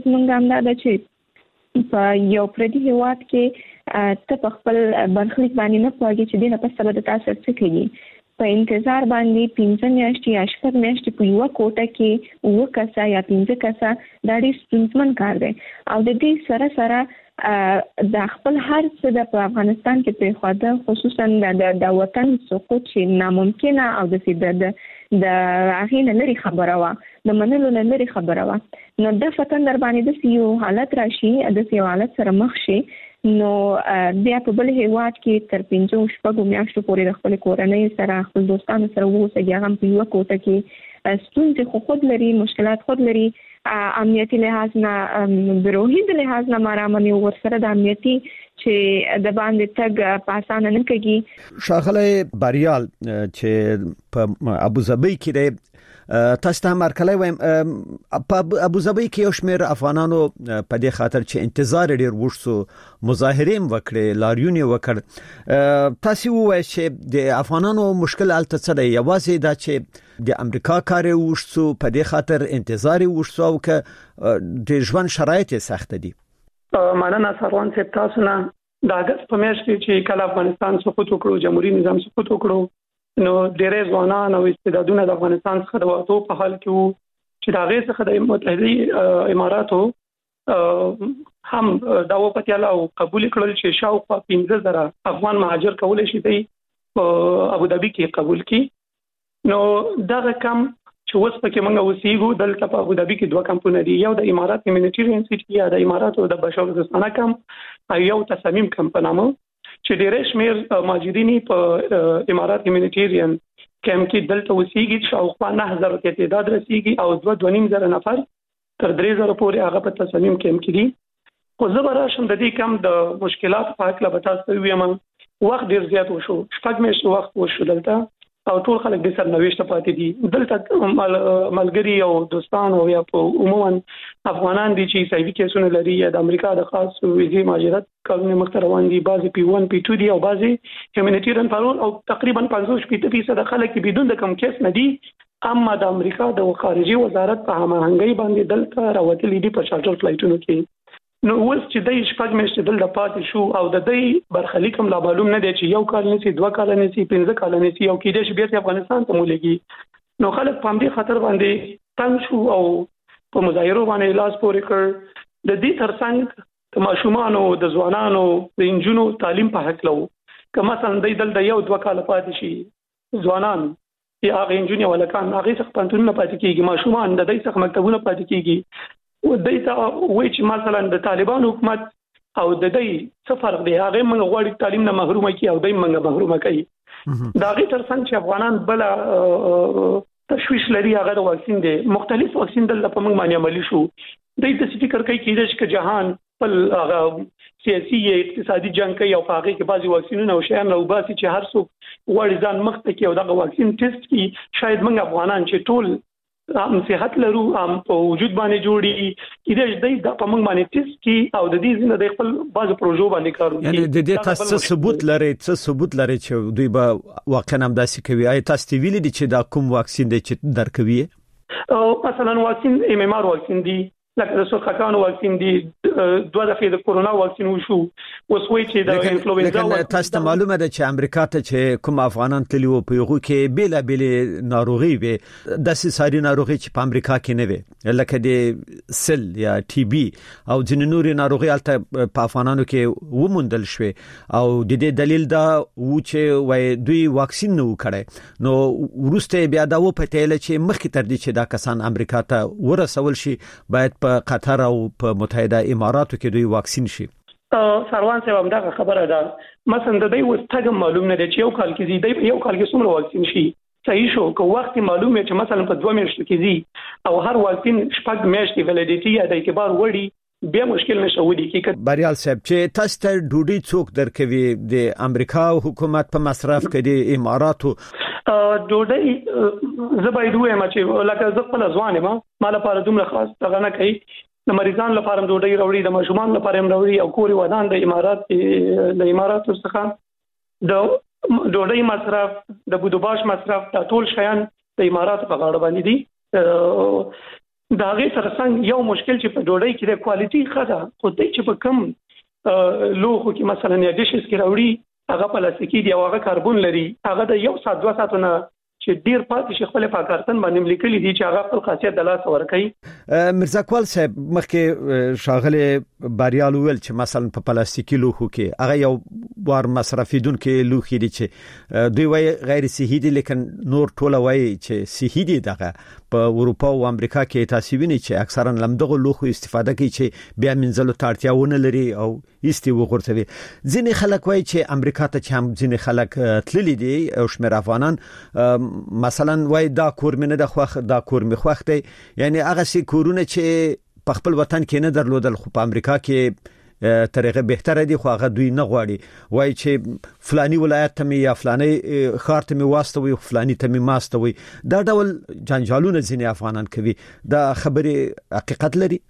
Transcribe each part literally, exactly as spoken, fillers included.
زمونږ هم دا ده چې په یو پردي هیواد کې ته په خپل برخلیک باندې نه پوهېږي چې دې نه پس به د تا سره څه کوي. په انتظار باندې پنځه میاشتې یا شپږ میاشتې په یوه کوټه کې اووه کسه یا پنځه کسه دا ډېر ستونزمن کار دی او د دې سره سره د خپل هر څه د په افغانستان کې پرېښوده، خصوصا د وطن سقوط چې ناممکنه او د د هغې نه لرې خبره وه، د منلو نه لرې خبره وه. نو د فتن در باندې داسې یو حالت راشي، داسې یو حالت سره مخ شي، نو بیا په بل هیواد کې تر پنځو شپږو میاشتو پورې د خپل کورنۍ سره خپل دوستانو سره واوسېږي، هغه هم په یوه کوټه کې ستونزې خو خود لري، مشکلات خود لري، امنیتي لحاظ نه د روحي د لحاظ نه مارامنې ورسره د امنیتي چې د باندې تګ په اسانه نه کېږي. ښاغلی بریال چې په ابوظبي کې دی، تاسو ته مرکلای وایم په ابوظبي کې یو شمېر افغانانو په دې خاطر چې انتظار ډېر وشو مظاهرې وکړې، لاریون وکړ. تاسو ووایئ چې د افغانانو مشکل الته څه دی؟ یوازې دا چې د امریکا کار وشو په دې خاطر انتظار وشو او که د ژوند شرایط سخت دي؟ مننه سروان صاحب، تاسو نه د اگست په میاشت کې چې کله افغانستان سقوط وکړو، جمهوریت نظام سقوط وکړو، نو ډېرې ځوانان او استعدادونه د افغانستان څخه د وټو په حال کې وو چې د هغې څخه د متحده اماراتو هم دا وپتیاله او قبول کړل چې شاوخوا پنځه زره افغان مهاجر کولی شي دی په ابوظبي کې قبول کړي. نو دغه کم چې اوس پکې موږ اوسېږو دلته په ابوظبي کې دوه کمپونه دي، یو د امارات هیومانیټیرین سیټي یا د اماراتو د بشردوستانه کمپ او یو تصمیم کمپ په نامه، چې ډېر شمېر مهاجرین په امارات هیومانیټیرین کمپ کې دلته اوسېږي، شاوخوا نهه زره ته تعداد رسېږي او دوه دوه نیم زره نفر تر درې زره پورې هغه په تصمیم کمپ کې دي. خو زه به راشم د دې کمپ د مشکلاتو په هکله به تاسو ته ووایم. وخت ډېر زیات وشو، شپږ میاشتې وخت وشو دلته او ټول خلک بې سرنوشته پاتې دي. دلته ملګري او دوستان او یا په عموما افغانان دي چې حسابي کیسونه لري یا د امریکا د خاص ویزې مهاجرت کارونه مخته روان دي، بعضې پی ون پی ټو دي او بعضې هیومانیټیرین پارول او تقریبا پنځوس شپېته فیصده خلک بدون د کوم کیس نه دي، اما د امریکا د خارجي وزارت په هماهنګۍ باندې دلته راوتلي دي په چارټر فلایټونو کې. نو اوس چې د شپږ میاشتې دلته پاتې شو او د دې برخلیک هم لا معلوم نه دی چې یو کال نسی، دوه کال نسی، پنځه کال نسی او کېدای شي بیا افغانستان ته مولېږي. نو خلک په همدې خاطر باندې تنګ شو او په مظاهرو باندې لاس پورې کړ. د دې ترڅنګ د ماشومانو، د ځوانانو، د انجونو تعلیم په هکله وو که مثلا دی دلته یو دوه کاله پاتې شي، ځوانان یا هغه انجونې او هلکان هغې څخه پوهنتونونه پاتې کېږي، ماشومان د دوی څخه مکتبونه پاتې کېږي. دوی ته وایي چې مثلا د طالبان حکومت او د دوی څه فرق دی، هغې موږ غواړي تعلیم نه محرومه کړي او دوی موږ محرومه کوي. د هغې ترڅنګ چې افغانان بله تشویش لري هغه د واکسین دی. مختلف واکسین دلته په موږ باندې عملي شو. دوی داسې فکر کوي کېدای شي که جهان خپل هغه سیاسي یا اقتصادي جنګ کوي او په هغې کې بعضې واکسینونه او شیان راوباسي چې هر څوک غواړي ځان مخته کړي او دغه واکسین ټیسټ کړي. شاید موږ افغانان چې ټول هم صحت لرو، هم په وجود باندې جوړي، کېدای شي دی دا په موږ باندې ټیسټ کړي او د دې ځینې د خپل بعضو پروژو باندې کار وکړي. یعنې د دې تاسو څه ثبوت لرئ څه ثبوت لرئ چې دوی به واقعا همداسې کوي؟ آیا تاسو ته ویلي دي چې دا کوم واکسین دی چې درکوي؟ مثلا واکسین ام ام آر واکسین دی، لکه د سرطان واکسین دی، دوه دفعې د کورونا واکسین وشو، اوس وایي چې د انفلوئنزا. لیکن تاسو ته معلومه ده چې امریکا ته چې کوم افغانان تللي وو په هغو کې بېلابېلې ناروغۍ وې، داسې ساري ناروغۍ چې په امریکا کې نه وې، لکه د سل یا ټي بي او ځینې نورې ناروغۍ هلته په افغانانو کې وموندل شوې او د دې دلیل دا و چې وایي دوی واکسین نه و کړی. نو وروسته بیا دا وپتېله چې مخکې تر دې چې دا کسان امریکا ته ورسول شي باید په قطر او په متحده اماراتو کې دوی واکسین شي. سروان صاحب همدغه خبره ده. مثلا د دوی اوس تګ معلوم نه دی چې یو کال کې دی یو کال کې څومره واکسین شي. صحیح شو که وخت معلوم وي چې مثلا په دوه میاشتو کې دی او هر واکسین شپږ میاشتې ولیډیټي یا د اعتبار وړي، بیا مشکل نشه ودی کې. بریال صاحب چې تاسو ته ډوډۍ څوک درکوي؟ د امریکا حکومت په مصرف کې د اماراتو ډوډۍ؟ زه باید ووایم چې لکه زه خپله ځوان یم، ما لپاره دومره خاص دغه نه کوي. د مریضانو لپاره ډوډۍ راوړي، د ماشومانو لپاره هم راوړي او کور ودان د امارات د اماراتو څخه د ډوډۍ مصرف، د بودوباش مصرف، دا ټول شیان د اماراتو په غاړه باندې دي. دا غي ترڅنګ یو مشکل چې په ډوډۍ کې د کوالټي خدا خو دې چې په کم لوخو کې مثلا یا ډیشز کې راوړي هغه پلاستیکي دی او هغه کاربون لري هغه د یو سات دوه ساعتونه چې ډیر پاتې شي خپل پاکارتن باندې لیکلي دي چې هغه خپل خاصیت د لاس ورکړي. مرزا کول صاحب مخکې شاغله باریال ویل چې مثلا په پلاستیکي لوخو کې هغه یو بار مصرفیدونکو لوخي دي چې دوی وايي غیر صحي دي لیکن نور ټوله وايي چې صحي دي. دغه په اروپا او امریکا کې تاسو وینئ چې اکثرا لمدغه لوخو استفاده کوي چې بیا منځلو تارتیاونه لري او ایستي وغورځوي. ځینې خلک وايي چې امریکا ته چې هم ځینې خلک تللي دي او شمېر افغانان مثلا وای دا کور مې نه د خوخ دا کور مې خوخ دی، یعنی هغه سي کورونه چې په خپل وطن کې نه درلودل خو په امریکا کې طریقه بهتره دي خو هغه دوی نه غواړي وای چې فلاني ولایت ته مې یا فلاني ښار ته مې واستوي فلاني ته مې ماستوي. دا ډول جنجالونه ځینې افغانان کوي. دا خبره حقیقت لري؟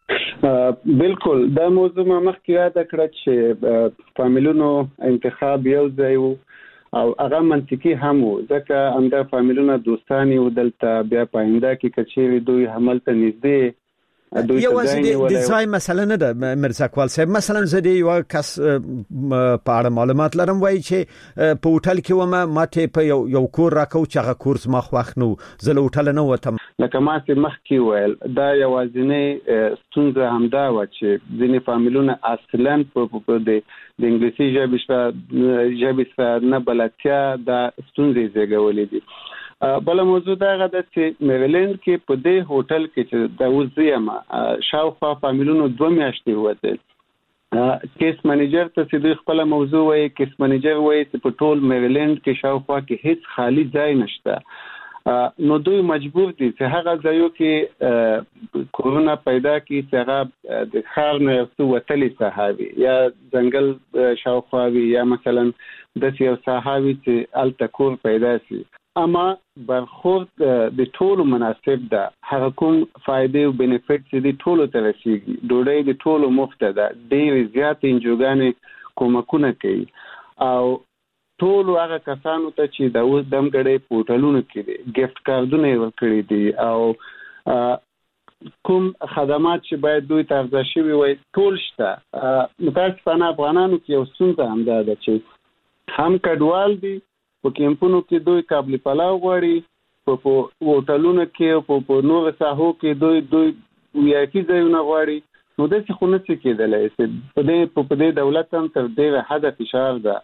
بالکل دا موضوع ما مخکې یاد کړ چې فامیلونو انتخاب یو ځای وو او هغه منطقي هم وو ځکه همدا فامیلونه دوستانی و دلته بیا پاینده کې کچېری دوی حمل ته نږدې دوی ته د ځای مسله نه ده. مرزا کول صاحب مثلا زه د یو کس په اړه معلومات لرم وایي چې په هوټل کې ومه ماته په یو یو کور راکو چې هغه کورس ما خوښ نو زه له هوټل نه وتم. لکه ما چې مخکې ویل دا یوازینی ستونزه همدا و چې ځینې فامیلونه اصلا په د د انګلیسي ژبې ژبې نه بلدتیا دا ستونزې زیږولې دي. بل موضوع دا غدا چې میریلند کې په دې هوټل کې چې د وزیمه شاوخوا فامیلونو دوه میاشتې وته کیس منیجر ته چې دوی خپل موضوع وایي کیس منیجر وایي چې په ټول میریلند کې شاوخوا کې هیڅ خالی ځای نشته نو دوی مجبور دي چې هغه ځایو کې کورونا پیدا کی چې هغه د خار نه یو وتلې صحابي یا ځنګل شاوخوا یا مثلا د یو صحابي چې التکور پیدا شي اما برخورد د ټولو مناسب ده. هغه کوم فائدې او بینیفټ چې د ټولو ته رسیږي ډوډۍ د ټولو مفت ده ډېر زیات انجوګانې کومکونه کوي او ټولو هغه کسانو ته چې د اوس دمګړې پورټالونو کې دي گیفت کارتونه ورکړي دي او کوم خدمات چې باید دوی ته ارزښت شوي وي ټول شته. متاسفانه افغانانو کې یو ستونزه همدا ده چې هم کډوال دي په کیمپونو کې دوی قابل پلاو غواړي په هوټلونو کې په نور ساحو کې دوی دوی ویاکي ځایونه غواړي نو د څه خونه څه کېدلای شي په دې په دې دولت هم تر ډېره حد فشار ده.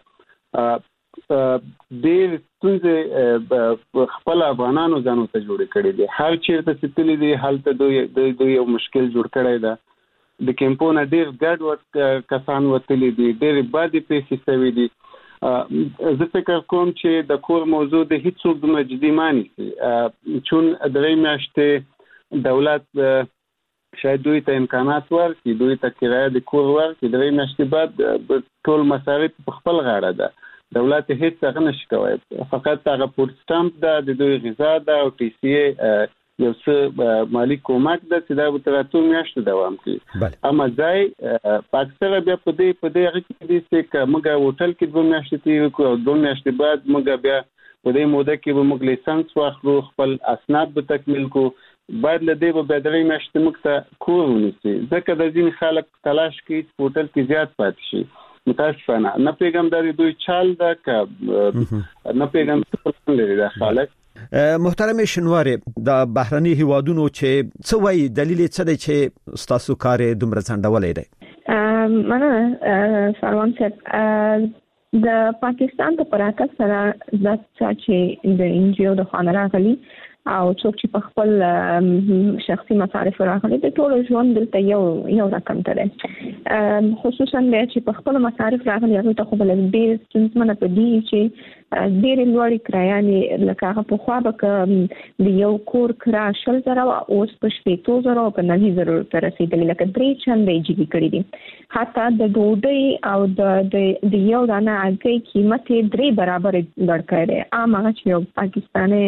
ډېر ستونزې خپل افغانانو ځانو ته جوړې کړې دي. هر چیرته چې تللی دي هلته دوی دوی یو مشکل جوړ کړی ده. د کیمپونه ډېر ګډ کسان وتلي دي ډېر بادي پیسې شوي دي. زه فکر کوم چې د کور موضوع د هیڅ څوک د مجدي مانی سي چون درې میاشتې دولت شاید دوی ته امکانات ورکړي دوی ته کرایه د کور ورکړي درې میاشتې بعد ټول مصارف په خپل غاړه ده. دولت هیڅ څه نشي کوي فقط هغه پورت سټامپ ده د دوی غذا ده او ټي سي یو څه مالی کومک ده چې دا به تر اتو میاشتو دوام کوي. اما ځای پاکستان بیا په دې په دې هغه کې دي چې موږ هوټل کې دوه میاشتې تیر کړو او دوه میاشتې بعد موږ بیا په دې موده کې به موږ لیسانس واخلو خپل اسناد به تکمیل کو بعد له دې به به درې میاشتې موږ ته کور ونیسي ځکه د ځین خلک تلاش کوي چې هوټل کې زیات پاتې شي. متاسفانه نه پیغام داري دوی چال ده ک نه پیغام څه لري د خلک. محترم شنواری د بهرني هیوادونو چې څه وایي دلیل څه دی چې تاسو کار دومره ځنډولې دی؟ مننه سروان صاحب. د پاکستان په پراکټ سره د چې د انجیو د خانه راغلي او څوک چې په خپل شخصي مصارف راغلي د ټولو ژوند دلته یو یو رقم تر خصوصا د چې په خپل مصارف راغلي هغه ته خو بل ډیر ستونزمنه په دي چې ډیر لوړ کرایانې لکه هغه په خوا به د یو کور کرا شل زره اوس په شپږ زره او په نهي زره تر رسیدلې لکه درې چندې جګی کړې دي. حتی د ډوډۍ او د د یو دانه اګي قیمت درې برابر لوړ کړي. عام هغه چې یو پاکستاني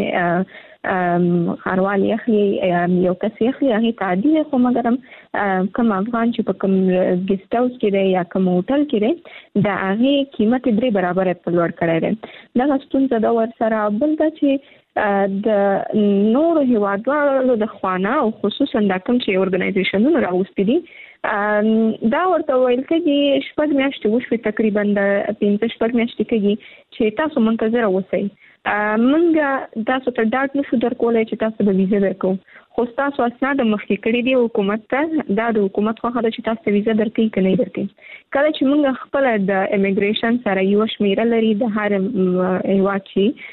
خاروالي اخلي یو کس اخلي هغه تعدیل خو مګرم کوم افغان چې په کوم ګیسټ هاوس کې دی یا کوم هوټل کې دی دا هغه قیمت درې برابر په لوړ کړی دی. دا ستونزه دا ور سره بل دا چې د نورو هیوادوالو د خوانه او خصوصا د کوم چې اورګنایزیشنونو راوستي دي دا ورته ویل کېږي شپږ میاشتې وشوي تقریبا د پنځه شپږ میاشتې کېږي چې تاسو منتظر اوسئ منګه تاسو ته ډاټ نشو درکولای چې تاسو به ویزه درکو خو تاسو اسناد مخکې کړی دی حکومت ته دا د حکومت خو هغه چې تاسو ویزه درکې کني درکې کله چې موږ خپل د امیګریشن سره یو شمیره لري د هر هیواد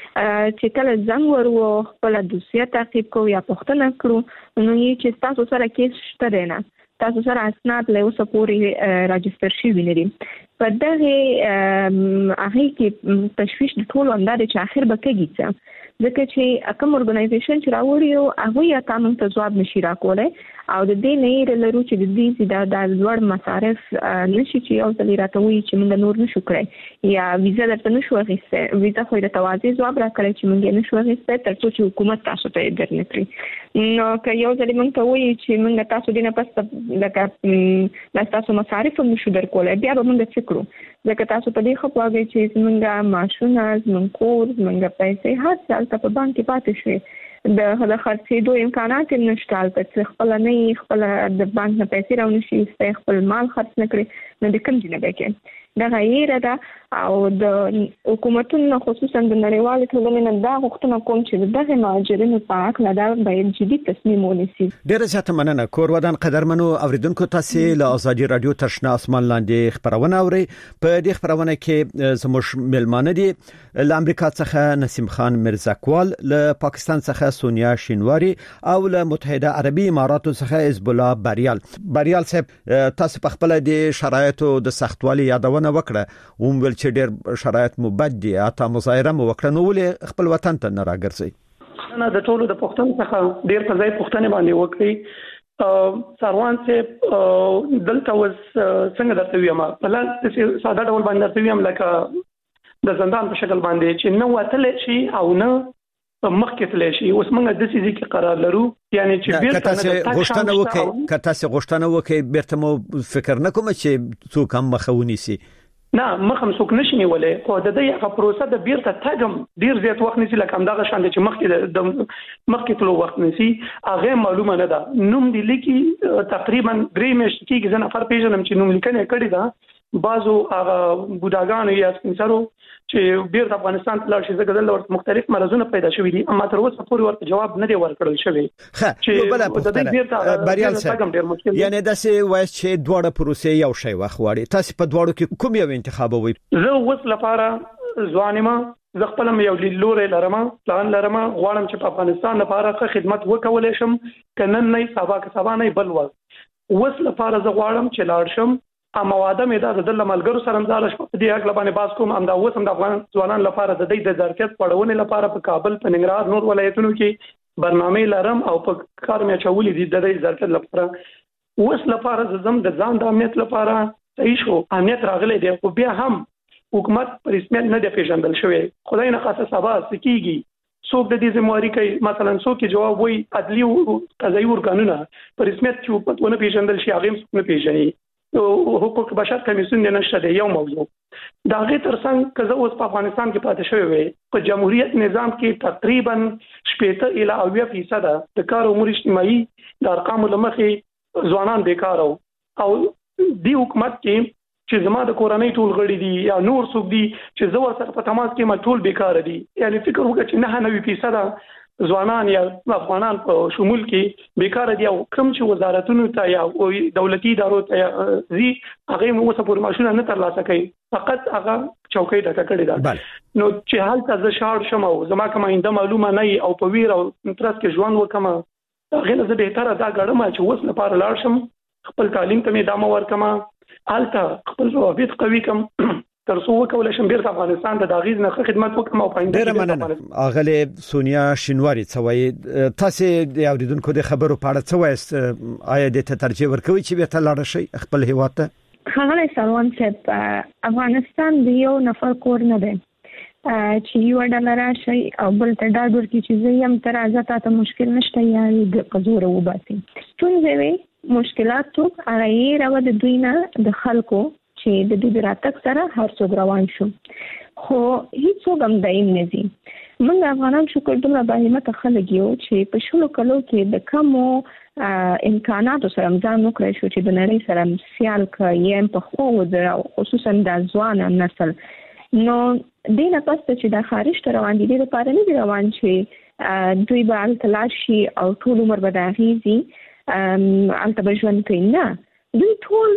چې کله زنګ ورو خپل دوسیه تعقیب کوو یا پوښتنه کړو نو یې چې تاسو سره کیس شته دی نه تاسو سره اسناد له اوسه پورې راجستر شوي نه دي په دغه هغه کې تشویش د ټولو اندازې چې اخر به کېږي څه ځکه چې کوم اورګنایزیشن چې راوړي هغه یا قانون ته ځواب نشي راکولای او د دې نه لرو چې د دې د د لوړ مصارف نشي چې یو ځل راټوي چې موږ نور نشو کړی یا ویزه درته نشو اخیسته ویزه خو د توازی ځواب راکړي چې موږ نشو اخیسته ترڅو چې حکومت تاسو ته درنکړي نو که یو ځل موږ ته وایي چې موږ تاسو دینه پس لکه تاسو مصارف هم نشو درکولای بیا به موږ څه کړو ځکه تاسو په دې خو پوهیږئ چې موږ معاشونه موږ کور موږ پیسې هر څه په بانک کې پاتې شوي د هغه خرڅېدو امکانات نشته چې خپل نه خپل د بانک نه پیسې راونشي خپل مال خرڅ نکړي نو د کوم ځای نه بکې دا غیره ده او د حکومتونو خصوصا د نړیوال ټولنې نه دا غوښتنه کوم چې دغه مهاجرینو په اړه دا باید جدي تصمیم ونیسي. ډیره زیاته مننه کور ودان قدرمنو اوریدونکو تاسو له ازادي رادیو ترشنا اسمان لاندې خبرونه اوري په دې خبرونه کې زموږ ملمانه دي له امریکا څخه نسیم خان مرزاکوال له پاکستان څخه سونیا شینواری او له متحده عربی اماراتو څخه حزب الله بریال بریال صاحب تاسو په خپل د شرایطو د سختوالي یادونه وکړه هم ول چې ډېر شرایط مبد دي اته مظاهره مو وکړه نو ولې خپل وطن ته نه راګرځي نه د ټولو د پښتون څخه ډېر په ځای پښتنه باندې وکړي سروان سے دلته وس څنګه درته ویم په لاس ساده ډول باندې درته ویم لکه د زندان په شکل باندې چې نو وتل شي او نه مخکې تل شي اوس موږ د سې ځکه قرار لرو یعنی چې بیرته کته غوښتنه وکړي کته سه غوښتنه وکړي بیرته مو فکر نه کوم چې څوک هم مخاوني سي نه مخم څوک نشي نیولای خو د دې هغه پروسه د بیرته تاګم ډیر زیات وخت نسی لکه همدغه شان چې مخکې د مخکې تلو وخت نسی هغه معلومه نه ده نوم دی لیکي تقریبا درې میاشتې کې ځنه فر پیژنم چې نوم لیکنه کړی ده بعضو هغه بوډاګانو یا سپینسرو چې بیرته افغانستان ته لاړ شي ځکه دلته مختلف مرزونه پیدا شوي دي اما تر اوسه پورې ورته جواب نه دی ورکړل شوی چې بل په بریال صاحب یعنی د سه وایس چې دوړه پروسه یو شی واخوړي تاسو په دوړو کې کوم یو انتخابوي زه اوس لپاره ځوانما زه خپل یو لیلورې لرم پلان لرم غواړم چې په افغانستان لپاره خدمت وکولای شم کنه نه سبا که سبا نه بل و اوس لپاره زه غواړم چې لاړ شم اما واده مې دا د ملګرو سره مزال شپ په دې اړه باندې باز کوم ام دا اوس هم د افغان ځوانان لپاره د دې د ظرفیت پړونې لپاره په کابل په ننګرهار نور ولایتونو کې برنامه لرم او په کار مې چولې دي د دې ظرفیت لپاره اوس لپاره زم د ځان د امنیت لپاره صحیح شو امنیت راغلی دی خو بیا هم حکومت پر رسمیت نه دی پیژندل شوی خدای نه خاصه سبا سکیږي څوک د دې ذمہواری کوي مثلا څوک جواب وایي عدلی او قضایي ورګانونه پر رسمیت چې په ونه پیژندل شي هغه هم نه پیژني حقوق بشر کمیسیون نشته دی یو موضوع دا غي ترڅنګ کزه اوس په افغانستان کې پاتې شوی وي په جمهوریت نظام کې تقریبا شپږ الی اویا فیصد د کار امور اجتماعي د ارقام لمخې ځوانان بیکار او دی حکومت کې چې زما د کورنۍ ټول غړي دي یا نور څوک دي چې زو سره په تماس کې ما ټول بیکار دي یعنی فکر وکړه چې نه نه فیصد ځوانان یا افغانان په شمول کې بیکار دي او کوم چې وزارتونو ته یا دولتي ادارو ته زی هغه مو څه پرماشونه نه ترلاسه کوي فقط هغه چوکۍ ډکه کړې ده نو چې حال ته شاړ شم او زما کوم آینده معلومه نه او په ویر او ترڅ کې ژوند وکم هغه نه زه به تر دا غړم چې اوس لپاره لاړ شم خپل تعلیم ته مې دامه ورکم الته خپل روابط قوي کم ترڅو وکول شم بیرته افغانستان ته د غیز نه خدمت وکم او پاینده ډیره مننه اغله سونیا شینواری څوي تاسو د اوریدونکو د خبرو په اړه څه وایست آیا د ترجیح ورکوي چې به ته لاړ شي خپل هیواد ته هغه سروان صاحب افغانستان د یو نفر کور نه دی چې یو ډالر شي او بل ته دا ډور کې چې زم تر ازاته ته مشکل نشته یا د قزور وباسي څنګه وي مشکلات تو هغه یې راو د دوی نه د خلکو چې د دې راتګ سره هر څو روان شو خو هیڅ څوک هم دایم نه دي موږ افغانان شکر دومره باهمته خلک یو چې په شلو کلو کې د کومو امکاناتو سره ځان وکړای شو چې د نړۍ سره سیال کړي په خو د خصوصا د ځوان نسل. نو دینه پس چې د خارج ته روان دي د لپاره نه دی روان چې دوی به التلار شي او ټول عمر به د غیزي الته بجوان کوي. نه، دوی ټول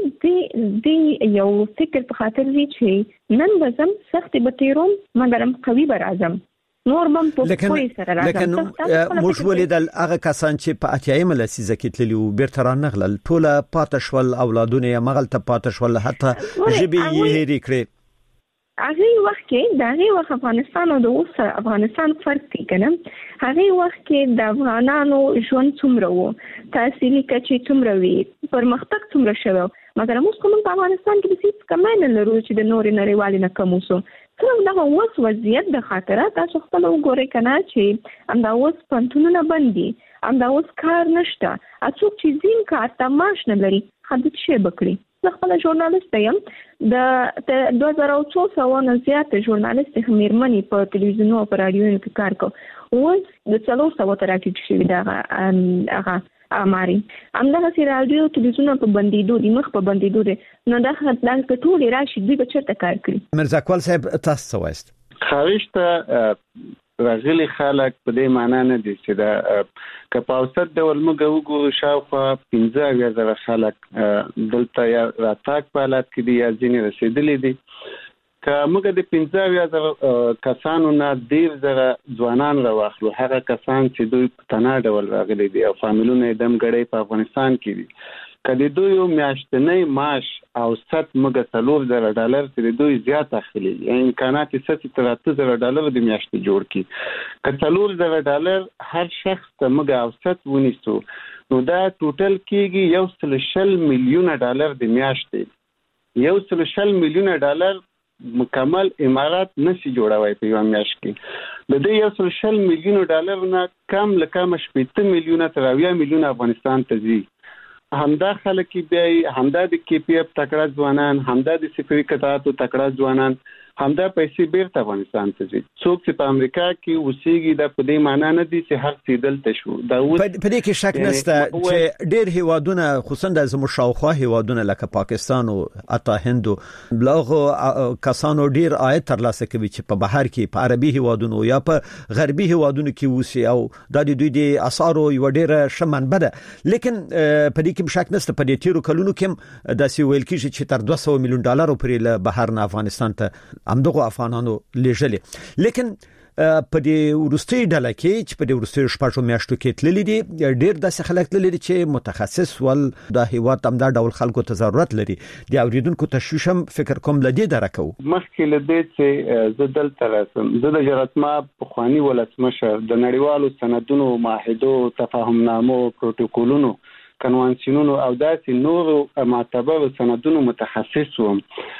دی یو فکر په خاطر وی چې نن بزم سخت به تیروم مګرم قوي به راځم نور بم په کوی سره راځم. لیکن موږ ولیدل هغه کسان چې په اتیایم لسیزه کې تللی او بیرته رانغلل ټول پاتشول اولادونه یې مغلته پاتشول حتی جبي یې هېری کړې. هغه وخت کې د هغه وخت افغانستان او د اوس افغانستان فرق دی کنه. هغه وخت کې د افغانانو ژوند څومره وو، تحصیلي کچې څومره وي، پرمختګ څومره شوی، مګر موږ کوم په افغانستان کې د هیڅ کمای نه لرو چې د نورې نړیوالې نه کم وسو. څنګه دا اوس وضعیت د خاطره تاسو خپل وګورئ کنه چې همدا اوس پنتونونه بندي، همدا اوس کار نشته، اڅوک چې زین کار ته معاش نه لري خدای شي بکړي. زه خپل ژورنالیست یم، د دوه زره څو سوه نه زیات ژورنالیست مېرمنې په تلویزیون او په رادیو کې کار کوي. اوس د څلور سوه تر راټیټ شوي دا هغه اماري همدغه سي رادیو تلویزیون په بندیدو دي، مخ په بندیدو دي. نو دا د ټول راشي دوی به چرته کار کوي. مرزا اقبال صاحب تاسو وایست خارج ته راغلي خلک په دې معنا نه دي چې دا کپاوسط ډول موږ وګورو شاوخوا پنځه اویا زره خلک دلته یا راتاک په حالت کې دي یا ځینې رسېدلي دي. که موږ د پنځه اویا زره کسانو نه ډېر زره ځوانان راواخلو، هغه کسان چې دوی په تنها ډول راغلي دي او فامیلونه یې دمګړی په افغانستان کې دي، که د دوی یو میاشتنی معاش اوسط موږ څلور زره ډالر چې د دوی زیات اخلي، امکانات یې څه تر اته زره ډالر د میاشتې جوړ کړي. که څلور زره ډالر هر شخص ته موږ اوسط ونیسو نو دا ټوټل کېږي یو سل شل میلیونه ډالر د میاشتې. یو سل شل میلیونه ډالر مکمل امارات نشي جوړوي په یو میاشت کې. د دې یو سل شل میلیونه ډالر نه کم لکه شپږ میلیونه تر اویا میلیونه افغانستان ته ځي. همدا خلک بیا همدا د کی پی اف تکړه ځوانان، همدا د سفری قطعاتو تکړه ځوانان، همدا پیسې بیرته افغانستان ته ځي. څوک چې په امریکا کې اوسېږي دا په دې معنا نه دي چې هر څه دلته شو. دا په دې کې شک نشته چې ډېر هیوادونه خصوصا د زموږ شاوخوا هیوادونه لکه پاکستان او اتا هند بلغه کسانو ډېر عاید ترلاسه کوي چې په بهر کې په عربي هیوادونو یا په غربي هیوادونو کې اوسي او د دوی د اسعارو یو ډېر شمن بده. لیکن په دې کې شک نشته په دې تیرو کلونو کې د سی ویل کې چې تر دوه سوه میلیون ډالر پرې له بهر نه افغانستان ته همدغه افغانانو لېږلي. لیکن په دې ورستي ډله کې چې په دې ورستي شپږو میاشتو کې تللي دي ډېر داسې خلک تللي دي چې متخصص ول د هیواد همدا ډول خلکو ته ضرورت لري. د اوریدونکو تشویش هم فکر کوم لدی درکو مخکې لدې چې زه دلته راسم. زه د جراتما پخوانی ولسمشر د نړیوالو سندونو، معاهدو، تفاهمنامو، پروتوکولونو، کنوانسیونونو او داسې نورو معتبرو سندونو متخصص وم.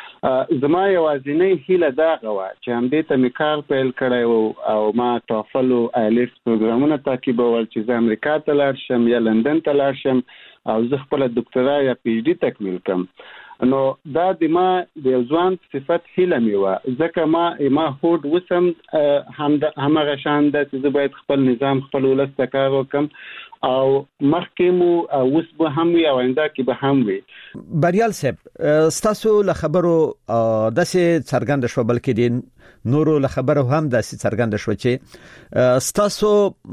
زما یوازینی هیله دا غوا چې هم دې ته مې کار پیل کړی او ما توفل او ایلټس پروګرامونه تعقیبول چې زه امریکا ته لاړ شم یا لندن ته لاړ شم او زه خپل ډاکټرا یا پی ایچ ډي تکمیل کړم. نو دا د ما د ځوان صفت هیله مې وه، ځکه ما ما هوډ وسم همغه شان ده چې زه باید خپل نظام خپل ولس ته کار وکړم او مخکې مو اوس به هم وي او آینده کې به هم وي. بریال صاحب ستاسو له خبرو داسې څرګند شو، بلکې د نورو له خبرو هم داسې څرګند شو چې ستاسو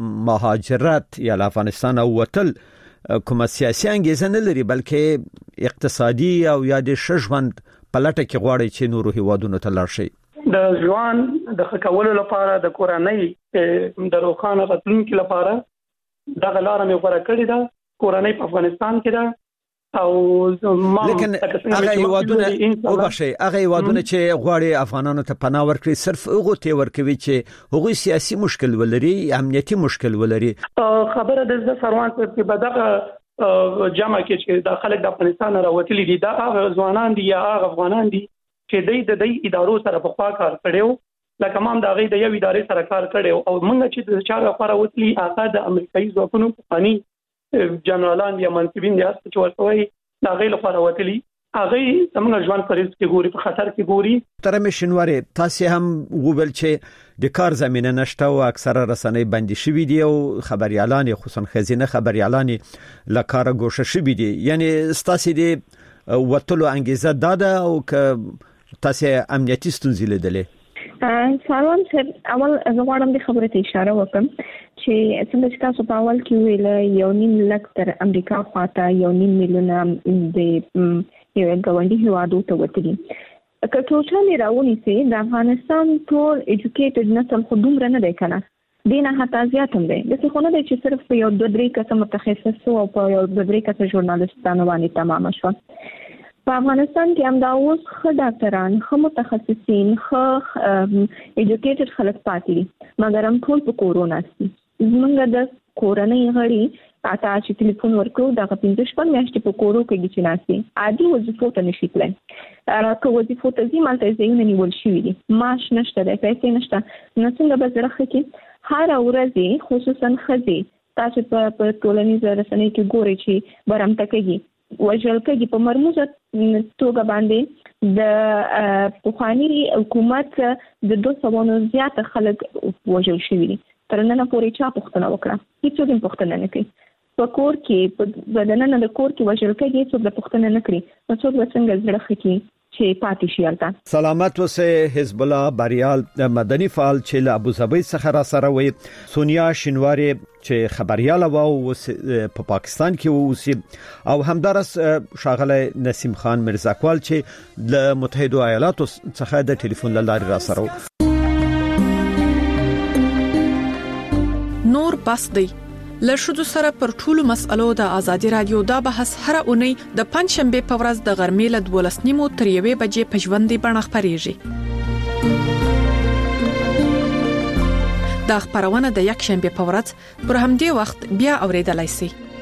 مهاجرت یا افغانستان او وتل کومه سیاسي انګیزه نه لري، بلکې اقتصادي او یا د شژوند په لټه کې غواړي چې نورو هیوادونو ته لاړ شي. د ځوان د خکولو لپاره د کورنۍ د روخانه راتلونکي لپاره دا غلاره مې غوړه کړې ده. کورنۍ په افغانستان کې ده او ما لیکن هغه هیوادونه او بشي هغه هیوادونه چې غواړي افغانانو ته پناه ورکړي صرف هغه ته ورکوي چې هغه سیاسي مشکل ولري، امنیتي مشکل ولري. خبره د سروان په بدغه جامع کې چې د خلک د افغانستان راوتلي دي دا هغه ځوانان دي یا هغه افغانان دي چې د دې ادارو سره په خوا کار کړو، لکه ما د هغه د یو ادارې سره کار کړو او موږ چې د چارو لپاره وتلی هغه د امریکایي ځواکونو پخوانی جنرالان یا منصبین دي چې ورته د هغه لپاره وتلی هغه زموږ ژوند پرېز کې ګوري په خطر کې ګوري. ترمه شنواري تاسو هم وویل چې د کار زمينه نشته او اکثره رسنۍ بندي شوې دي او خبريالان خصوصا خزینه خبريالان لکاره ګوشه شوې دي. یعنی ستاسو دي وټلو انګیزه داده او ک تاسو امنیتي ستونزې لیدلې؟ ساروان صاحب اول زغړم د خبرې ته اشاره وکم چې څنګه چې تاسو په اول کې ویل یو نیم لک تر امریکا خواته یو نیم میلیون د یو غونډي هوادو ته وتلي. که ټوټل راونی سي د افغانستان ټول ایجوکیټډ نسل خو دومره نه دی کنه دینه حتی زیات هم دی د څه خونه د چې صرف یو دوه درې کسه متخصص او په یو دوه درې کسه ژورنالیستانو باندې تمام شو. په افغانستان کې هم دا اوس ښه ډاکټران ښه متخصصین ښه ایجوکیټډ خلک پاتې مګر هم ټول په کورونا سي. زمونږ د کورنۍ غړي اته چې ټلیفون ورکړو دا په پنځه شپږ میاشتې په کورو کې چې ناسي عادي وظیفو ته نشي تللی. راکه وظیفو ته ځي مالته ځایونه نیول شوي دي معاش نشته دی پیسې نشته نو څنګه به زړه ښه کړي. هر ورځ خصوصا ښځې تاسو په ټولنیزو رسنیو کې ګورئ چې برمته کوي وژل کوي په مرموزه توګه باندې د پخواني حکومت د دوه سوه زیات خلک وژل شوي دي. تر نن پورې چا پوښتنه وکړه هیڅوک هم پوښتنه نه کوي. په کور کې په بدننه د کور کې وژل کوي څوک د پوښتنه نه کوي نو څوک څنګه زړه ښه کوي چې پاتې شي البته. سلامت اوسه. حزب الله بریال مدني فعال چې له ابوظبي څخه را سره وي سونیا شنواري چې خبرياله و او په پاکستان کې اوسي او همدارس شاغله نسیم خان مرزاکوال چې له متحده ایالاتو څخه د ټلیفون لارې را سره نور بس دی. لشدو سره پر ټولو مسألو د ازادي رادیو دا بحث هر اونۍ د پنځ شنبه په ورځ د غرمې له دولس نیمو تر یوې بجې په ژوندۍ بڼه خپرېږي. دا خبرونه د یک شنبه په ورځ پر همدې وخت بیا اوریدلای شئ.